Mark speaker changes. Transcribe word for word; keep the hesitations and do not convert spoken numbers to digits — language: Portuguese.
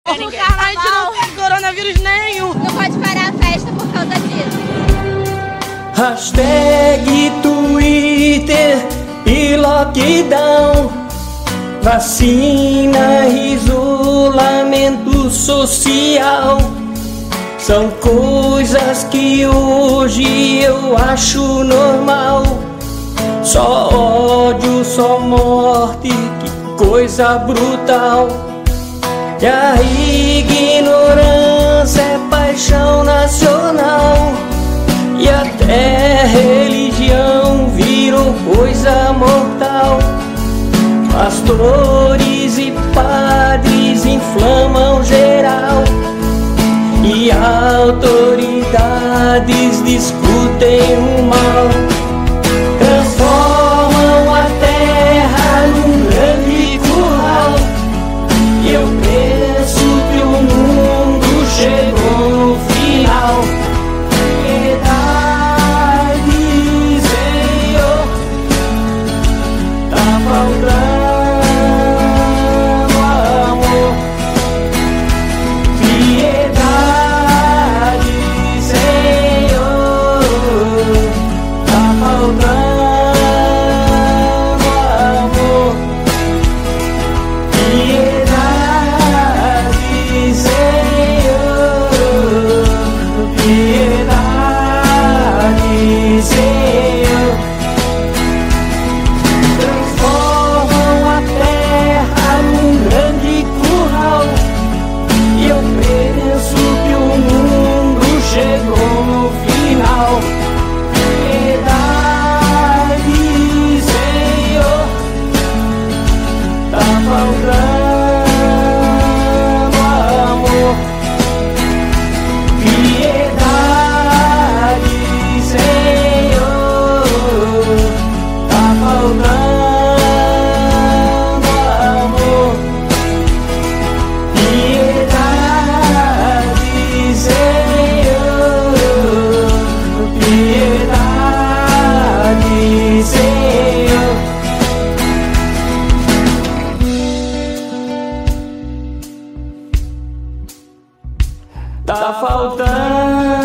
Speaker 1: No carro a gente não tem coronavírus nenhum.
Speaker 2: Não pode parar a festa por causa disso.
Speaker 3: Hashtag Twitter e lockdown, vacina, isolamento social. São coisas que hoje eu acho normal. Só ódio, só morte, que coisa brutal. E a ignorância é paixão nacional. E até religião virou coisa mortal. Pastores e padres inflamam geral, e autoridades discutem o mal. Transformam a terra num grande curral. E eu penso que o mundo chegou no final. Piedade, Senhor, tá faltando amor. Piedade, Senhor, tá faltando amor. Piedade, Senhor, piedade, Senhor. Transformam a terra num grande curral. E eu penso que o mundo chegou no final. Piedade, Senhor, tá faltando amor. Piedade, Senhor, tá faltando amor. Piedade, Senhor, piedade, Senhor. Tá faltando